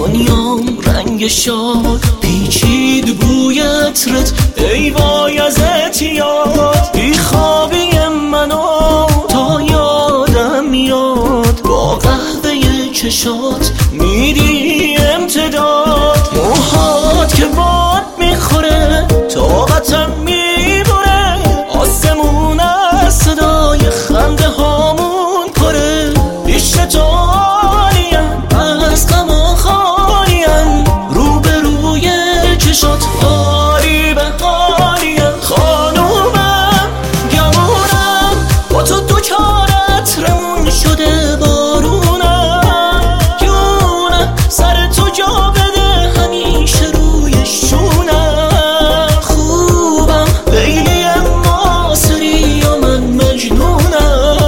دنیام رنگ شاد پیچید بوی عطرت، ای وای از اعتیاد. بی خوابی منو تا یادم میاد، با قهوه چشات میدی امتداد. موهات که باد میخوره طاقتم میبره، آسمون از صدای خنده هامون پره. پیش تو عالیم از غم و خالیم، روبروی چشات حالی به حالیم. خانومم گمونم با تو دوچار عطرمون شده بارونم، جونم سر تو جا بده همیشه روی شونم. خوبم لیلی ماسری و من مجنونم.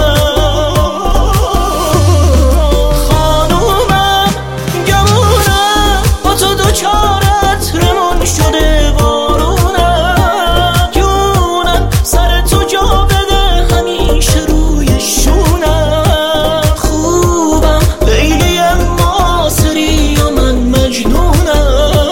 خانومم گمونم با تو دوچار عطرمون شده بارونم، جونم سر تو جا بده همیشه روی شونم. خوبم لیلی ماسری و من مجنونم.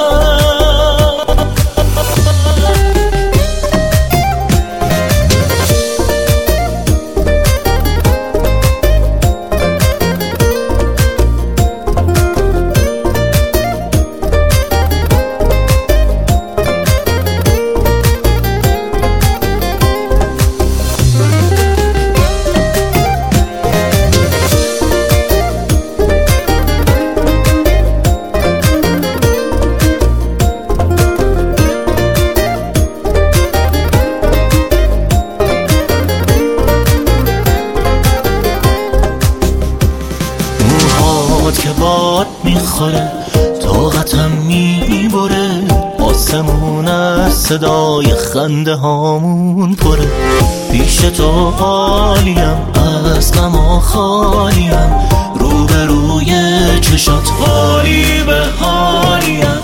موهات که باد میخوره طاقتم میبره، آسمون از صدای خنده هامون پره. پیش تو حالیم از غم و خالیم، روبروی چشات حالی به حالیم.